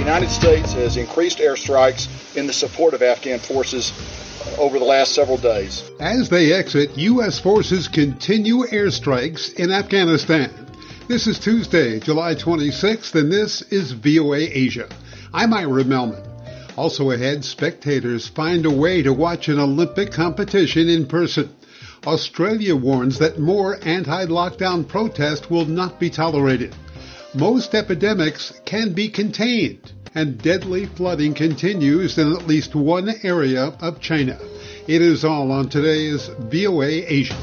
United States has increased airstrikes in the support of Afghan forces over the last several days. As they exit, U.S. forces continue airstrikes in Afghanistan. This is Tuesday, July 26th, and this is VOA Asia. I'm Ira Melman. Also ahead, spectators find a way to watch an Olympic competition in person. Australia warns that more anti-lockdown protest will not be tolerated. Most epidemics can be contained, and deadly flooding continues in at least one area of China. It is all on today's VOA Asia.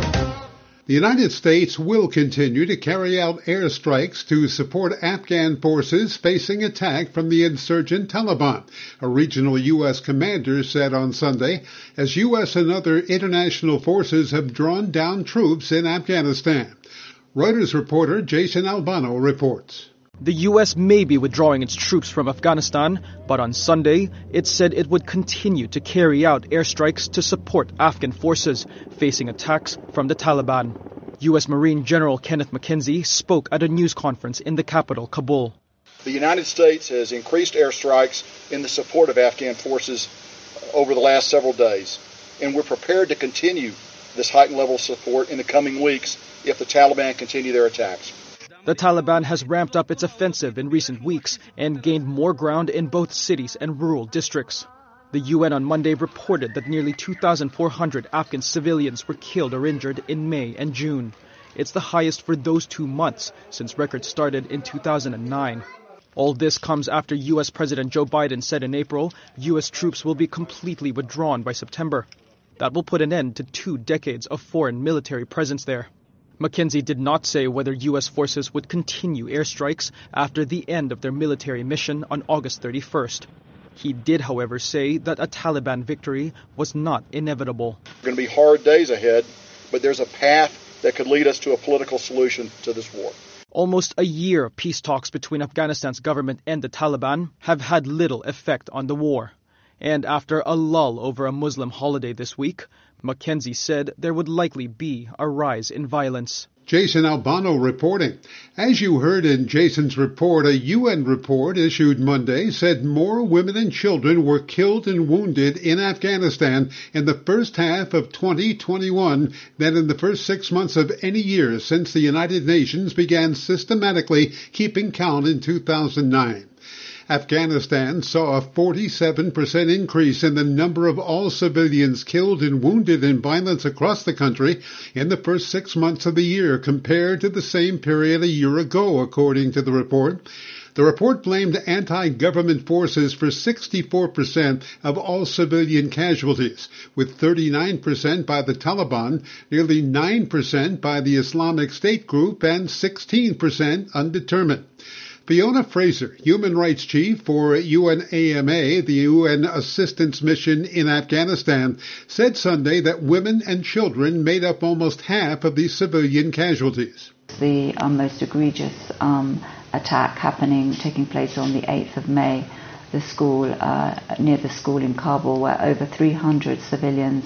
The United States will continue to carry out airstrikes to support Afghan forces facing attack from the insurgent Taliban, a regional U.S. commander said on Sunday, as U.S. and other international forces have drawn down troops in Afghanistan. Reuters reporter Jason Albano reports. The U.S. may be withdrawing its troops from Afghanistan, but on Sunday, it said it would continue to carry out airstrikes to support Afghan forces facing attacks from the Taliban. U.S. Marine General Kenneth McKenzie spoke at a news conference in the capital, Kabul. The United States has increased airstrikes in the support of Afghan forces over the last several days, and we're prepared to continue this heightened level of support in the coming weeks if the Taliban continue their attacks. The Taliban has ramped up its offensive in recent weeks and gained more ground in both cities and rural districts. The UN on Monday reported that nearly 2,400 Afghan civilians were killed or injured in May and June. It's the highest for those 2 months since records started in 2009. All this comes after U.S. President Joe Biden said in April U.S. troops will be completely withdrawn by September. That will put an end to 2 decades of foreign military presence there. McKenzie did not say whether U.S. forces would continue airstrikes after the end of their military mission on August 31st. He did, however, say that a Taliban victory was not inevitable. There are going to be hard days ahead, but there's a path that could lead us to a political solution to this war. Almost a year of peace talks between Afghanistan's government and the Taliban have had little effect on the war. And after a lull over a Muslim holiday this week, McKenzie said there would likely be a rise in violence. Jason Albano reporting. As you heard in Jason's report, a UN report issued Monday said more women and children were killed and wounded in Afghanistan in the first half of 2021 than in the first 6 months of any year since the United Nations began systematically keeping count in 2009. Afghanistan saw a 47% increase in the number of all civilians killed and wounded in violence across the country in the first 6 months of the year compared to the same period a year ago, according to the report. The report blamed anti-government forces for 64% of all civilian casualties, with 39% by the Taliban, nearly 9% by the Islamic State group, and 16% undetermined. Fiona Fraser, Human Rights Chief for UNAMA, the UN Assistance Mission in Afghanistan, said Sunday that women and children made up almost half of the civilian casualties. The most egregious attack taking place on the 8th of May, the school near the school in Kabul, where over 300 civilians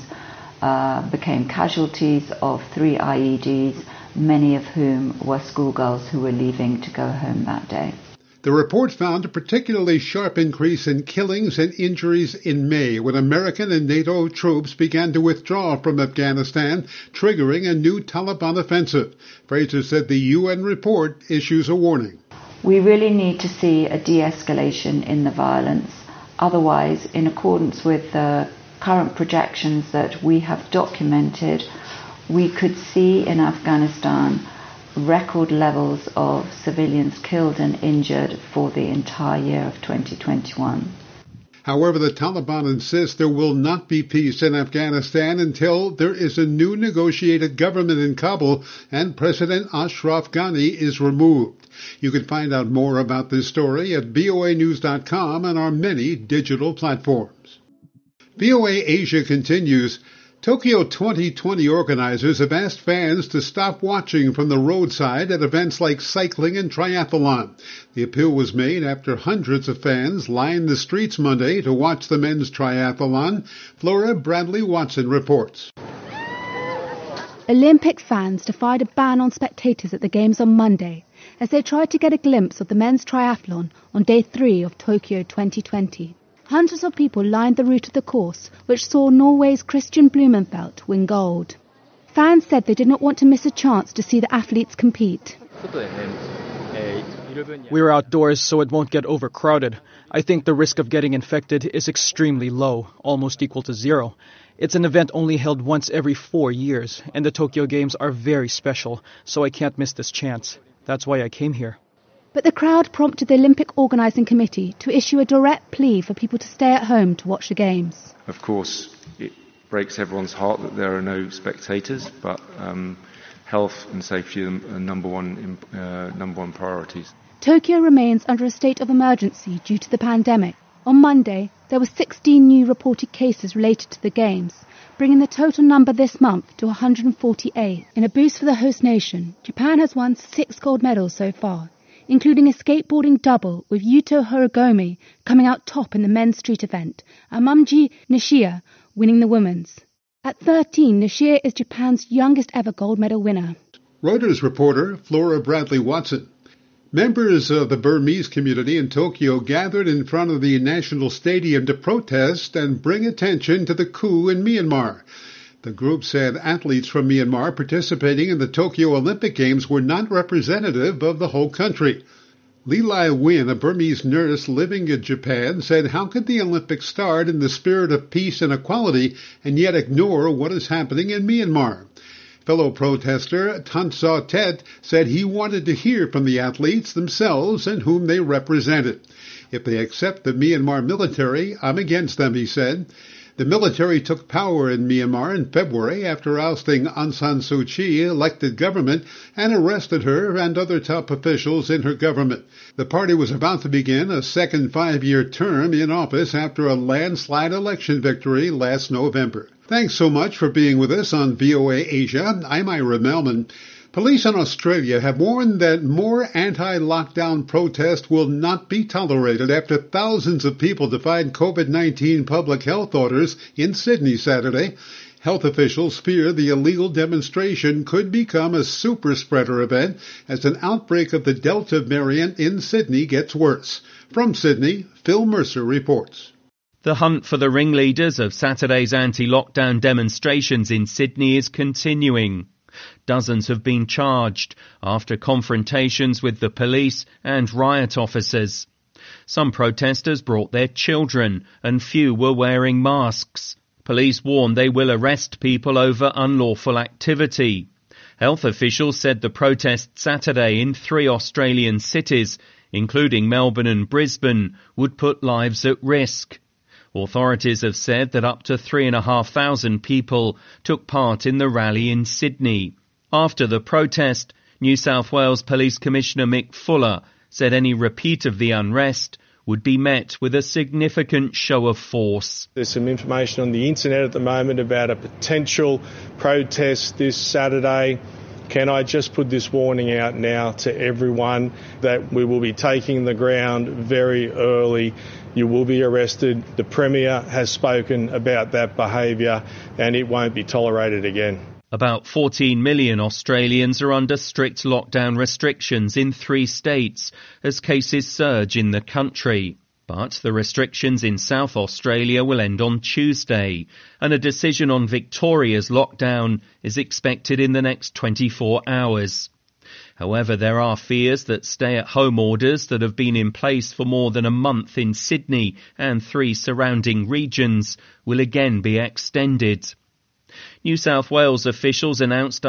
became casualties of 3 IEDs, many of whom were schoolgirls who were leaving to go home that day. The report found a particularly sharp increase in killings and injuries in May when American and NATO troops began to withdraw from Afghanistan, triggering a new Taliban offensive. Fraser said the UN report issues a warning. We really need to see a de-escalation in the violence. Otherwise, in accordance with the current projections that we have documented, we could see in Afghanistan record levels of civilians killed and injured for the entire year of 2021. However, the Taliban insists there will not be peace in Afghanistan until there is a new negotiated government in Kabul and President Ashraf Ghani is removed. You can find out more about this story at voanews.com and our many digital platforms. VOA Asia continues. Tokyo 2020 organizers have asked fans to stop watching from the roadside at events like cycling and triathlon. The appeal was made after hundreds of fans lined the streets Monday to watch the men's triathlon. Flora Bradley Watson reports. Olympic fans defied a ban on spectators at the Games on Monday as they tried to get a glimpse of the men's triathlon on day 3 of Tokyo 2020. Hundreds of people lined the route of the course, which saw Norway's Christian Blumenfelt win gold. Fans said they did not want to miss a chance to see the athletes compete. We're outdoors, so it won't get overcrowded. I think the risk of getting infected is extremely low, almost equal to 0. It's an event only held once every 4 years, and the Tokyo Games are very special, so I can't miss this chance. That's why I came here. But the crowd prompted the Olympic Organising Committee to issue a direct plea for people to stay at home to watch the Games. Of course, it breaks everyone's heart that there are no spectators, but health and safety are number one priorities. Tokyo remains under a state of emergency due to the pandemic. On Monday, there were 16 new reported cases related to the Games, bringing the total number this month to 148. In a boost for the host nation, Japan has won 6 gold medals so far, including a skateboarding double with Yuto Horigome coming out top in the men's street event, and Momiji Nishida winning the women's. At 13, Nishida is Japan's youngest ever gold medal winner. Reuters reporter Flora Bradley Watson. Members of the Burmese community in Tokyo gathered in front of the National Stadium to protest and bring attention to the coup in Myanmar. The group said athletes from Myanmar participating in the Tokyo Olympic Games were not representative of the whole country. Lee Lai Win, a Burmese nurse living in Japan, said, "How could the Olympics start in the spirit of peace and equality and yet ignore what is happening in Myanmar?" Fellow protester Tan Saw Tet said he wanted to hear from the athletes themselves and whom they represented. "If they accept the Myanmar military, I'm against them," he said. The military took power in Myanmar in February after ousting Aung San Suu Kyi elected government and arrested her and other top officials in her government. The party was about to begin a second 5-year term in office after a landslide election victory last November. Thanks so much for being with us on VOA Asia. I'm Ira Melman. Police in Australia have warned that more anti-lockdown protests will not be tolerated after thousands of people defied COVID-19 public health orders in Sydney Saturday. Health officials fear the illegal demonstration could become a super-spreader event as an outbreak of the Delta variant in Sydney gets worse. From Sydney, Phil Mercer reports. The hunt for the ringleaders of Saturday's anti-lockdown demonstrations in Sydney is continuing. Dozens have been charged after confrontations with the police and riot officers. Some protesters brought their children and few were wearing masks. Police warn they will arrest people over unlawful activity. Health officials said the protest Saturday in 3 Australian cities, including Melbourne and Brisbane, would put lives at risk. Authorities have said that up to 3,500 people took part in the rally in Sydney. After the protest, New South Wales Police Commissioner Mick Fuller said any repeat of the unrest would be met with a significant show of force. There's some information on the internet at the moment about a potential protest this Saturday. Can I just put this warning out now to everyone that we will be taking the ground very early. You will be arrested. The Premier has spoken about that behaviour and it won't be tolerated again. About 14 million Australians are under strict lockdown restrictions in 3 states as cases surge in the country. But the restrictions in South Australia will end on Tuesday, and a decision on Victoria's lockdown is expected in the next 24 hours. However, there are fears that stay-at-home orders that have been in place for more than a month in Sydney and 3 surrounding regions will again be extended. New South Wales officials announced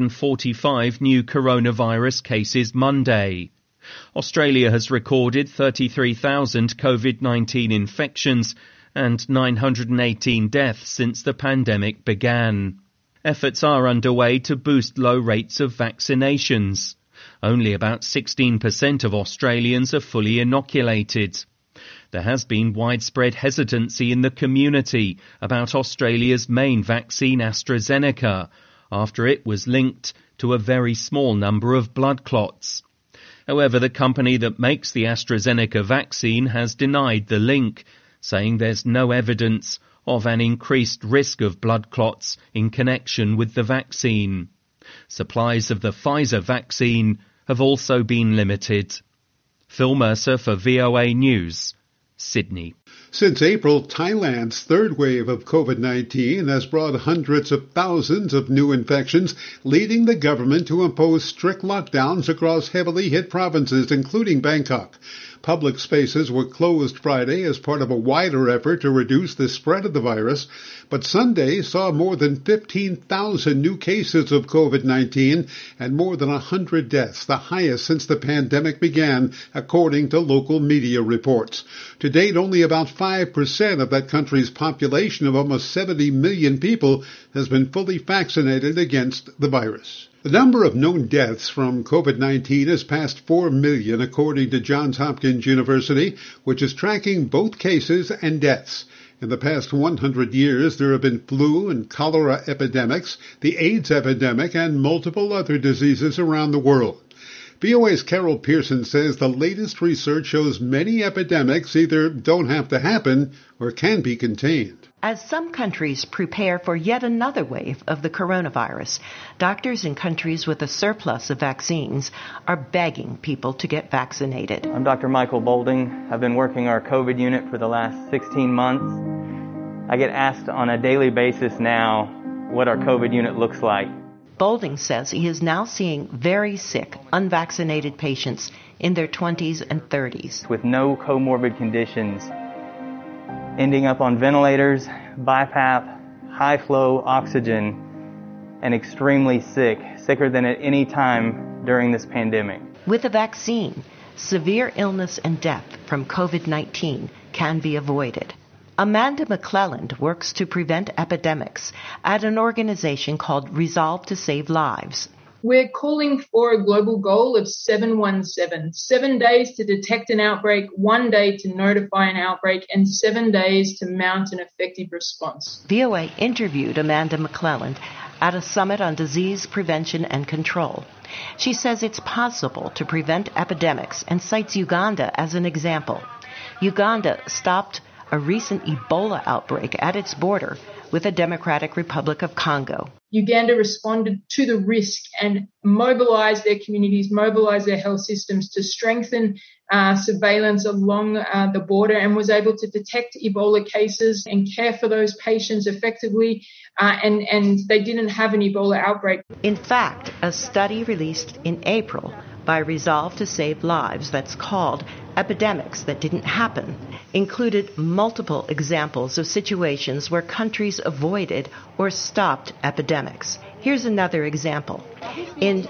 145 new coronavirus cases Monday. Australia has recorded 33,000 COVID-19 infections and 918 deaths since the pandemic began. Efforts are underway to boost low rates of vaccinations. Only about 16% of Australians are fully inoculated. There has been widespread hesitancy in the community about Australia's main vaccine, AstraZeneca, after it was linked to a very small number of blood clots. However, the company that makes the AstraZeneca vaccine has denied the link, saying there's no evidence of an increased risk of blood clots in connection with the vaccine. Supplies of the Pfizer vaccine have also been limited. Phil Mercer for VOA News, Sydney. Since April, Thailand's third wave of COVID-19 has brought hundreds of thousands of new infections, leading the government to impose strict lockdowns across heavily hit provinces, including Bangkok. Public spaces were closed Friday as part of a wider effort to reduce the spread of the virus, but Sunday saw more than 15,000 new cases of COVID-19 and more than 100 deaths, the highest since the pandemic began, according to local media reports. To date, only about 5% of that country's population of almost 70 million people has been fully vaccinated against the virus. The number of known deaths from COVID-19 has passed 4 million, according to Johns Hopkins University, which is tracking both cases and deaths. In the past 100 years, there have been flu and cholera epidemics, the AIDS epidemic, and multiple other diseases around the world. VOA's Carol Pearson says the latest research shows many epidemics either don't have to happen or can be contained. As some countries prepare for yet another wave of the coronavirus, doctors in countries with a surplus of vaccines are begging people to get vaccinated. I'm Dr. Michael Bolding. I've been working our COVID unit for the last 16 months. I get asked on a daily basis now what our COVID unit looks like. Bolding says he is now seeing very sick, unvaccinated patients in their 20s and 30s. With no comorbid conditions, ending up on ventilators, BiPAP, high-flow oxygen, and extremely sick, sicker than at any time during this pandemic. With a vaccine, severe illness and death from COVID-19 can be avoided. Amanda McClelland works to prevent epidemics at an organization called Resolve to Save Lives. We're calling for a global goal of 717, 7 days to detect an outbreak, 1 day to notify an outbreak, and 7 days to mount an effective response. VOA interviewed Amanda McClelland at a summit on disease prevention and control. She says it's possible to prevent epidemics and cites Uganda as an example. Uganda stopped a recent Ebola outbreak at its border with the Democratic Republic of Congo. Uganda responded to the risk and mobilized their communities, mobilized their health systems to strengthen surveillance along the border, and was able to detect Ebola cases and care for those patients effectively, and they didn't have an Ebola outbreak. In fact, a study released in April by Resolve to Save Lives that's called Epidemics That Didn't Happen included multiple examples of situations where countries avoided or stopped epidemics. Here's another example. In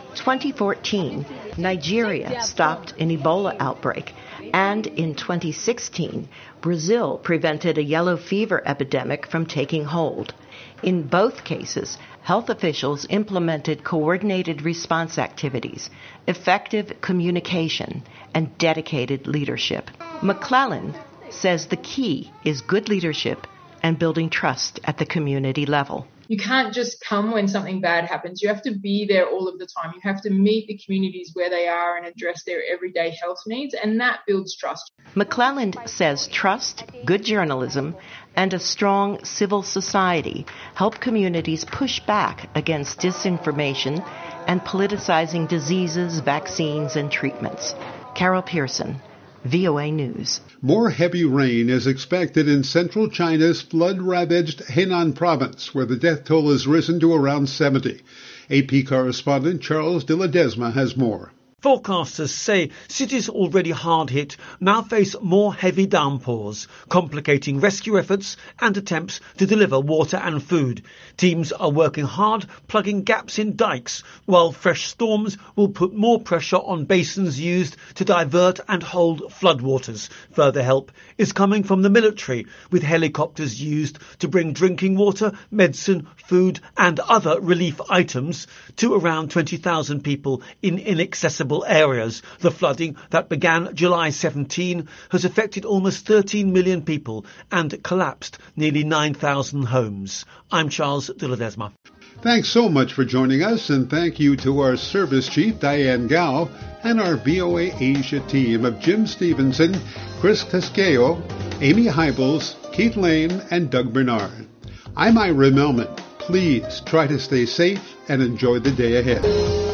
2014, Nigeria stopped an Ebola outbreak, and in 2016, Brazil prevented a yellow fever epidemic from taking hold. In both cases, health officials implemented coordinated response activities, effective communication, and dedicated leadership. McClellan says the key is good leadership and building trust at the community level. You can't just come when something bad happens. You have to be there all of the time. You have to meet the communities where they are and address their everyday health needs, and that builds trust. McClelland says trust, good journalism, and a strong civil society help communities push back against disinformation and politicizing diseases, vaccines, and treatments. Carol Pearson, VOA News. More heavy rain is expected in central China's flood-ravaged Henan province, where the death toll has risen to around 70. AP correspondent Charles de Ledesma has more. Forecasters say cities already hard hit now face more heavy downpours, complicating rescue efforts and attempts to deliver water and food. Teams are working hard plugging gaps in dikes, while fresh storms will put more pressure on basins used to divert and hold floodwaters. Further help is coming from the military, with helicopters used to bring drinking water, medicine, food and other relief items to around 20,000 people in inaccessible areas. The flooding that began July 17 has affected almost 13 million people and collapsed nearly 9,000 homes. I'm Charles de Ledesma. Thanks so much for joining us, and thank you to our service chief, Diane Gao, and our VOA Asia team of Jim Stevenson, Chris Casqueo, Amy Hybels, Keith Lane, and Doug Bernard. I'm Ira Melman. Please try to stay safe and enjoy the day ahead.